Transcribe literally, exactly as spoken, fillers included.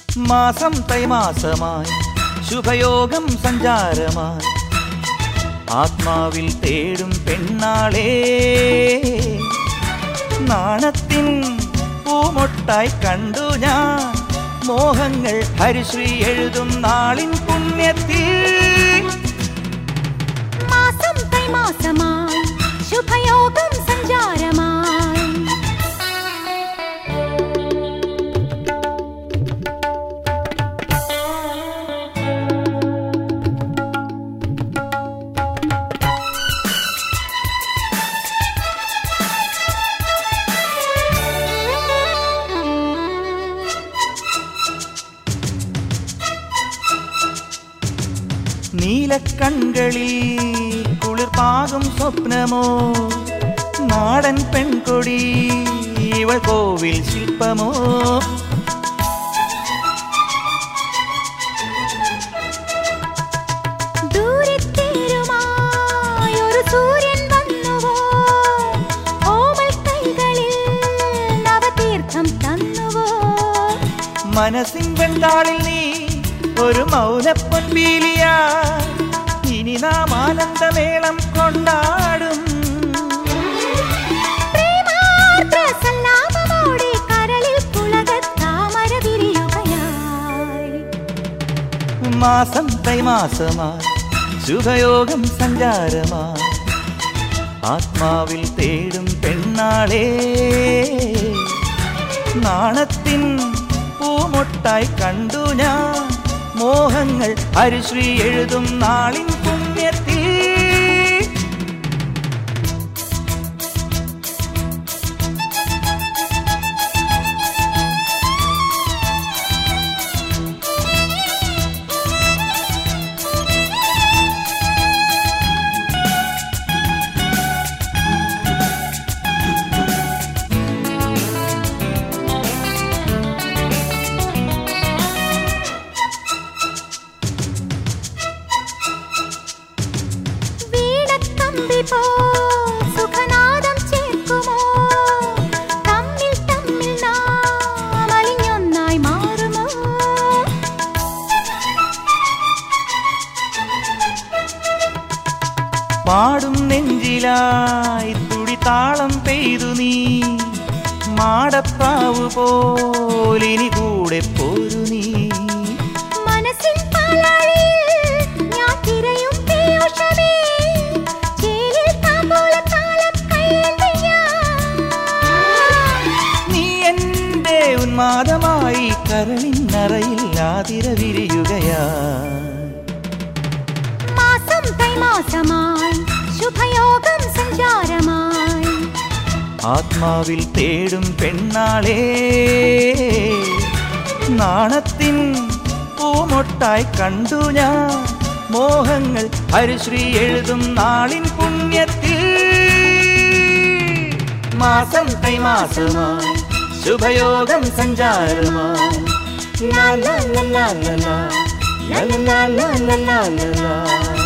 മാസം തൈമാസമായി ശുഭയോഗം സഞ്ചാരമായി ആത്മാവിൽ തേടും പെണ്ണാളേ നാണത്തിൻ പൂമൊട്ടായി കണ്ടു ഞാൻ മോഹങ്ങൾ ഹരിശ്രീ എഴുതും നാളിൻ പുണ്യത്തിൽ മാസം തൈമാസമായി ശുഭയോഗം സഞ്ചാരമായി നീലക്കൺകളിൽ കുളിർപ്പാകും സ്വപ്നമോ നാടൻ പെൺകൊടി ഇവൾ കോവിൽ ശില്പമോ ദൂരത്തേരുമായൊരു സൂര്യൻ വന്നുവോ ഓമൽ കൈകളിൽ നവതീർത്ഥം തന്നുവോ മനസ്സിൻ വെണ്ടാളിൽ നീ ഒരു മൗനപ്പൊൻപീലിയാ ഇനി നാം ആനന്ദമേളം കൊണ്ടാടും മാസം തൈമാസമായി ശുഭയോഗം സഞ്ചാരമായി ആത്മാവിൽ തേടും പെണ്ണാളേ നാണത്തിൻ പൂമൊട്ടായി കണ്ടു ഞാൻ മോഹങ്ങൾ ഹരിശ്രീ എഴുതും നാളിൻ പുണ്യത്തിൽ സുഖനാദം ചേർക്കുമോ തമ്മിൽ തമ്മിൽ നാം അലിഞ്ഞൊന്നായി മാറുമോ പാടും നെഞ്ചിലായി തുടിതാളം പെയ്തു നീ മാടപ്രാവു പോലിനി കൂടെ പോരു നീ ഉന്മാദമായി കരളിന്നറയിൽ ആതിര വിരിയുകയാ മാസം തൈമാസമായി ശുഭയോഗം സഞ്ചാരമായി ആത്മാവിൽ തേടും പെണ്ണാളേ നാണത്തിൻ പൂമൊട്ടായി കണ്ടു ഞാൻ മോഹങ്ങൾ ഹരിശ്രീ എഴുതും നാളിൻ പുണ്യത്തിൽ മാസം തൈമാസമായി ശുഭയോഗം സഞ്ചാരമായി ലാ ലാ ലാ ലാ ലാ ലാ ലാ ലാ ലാ ലാ ലാ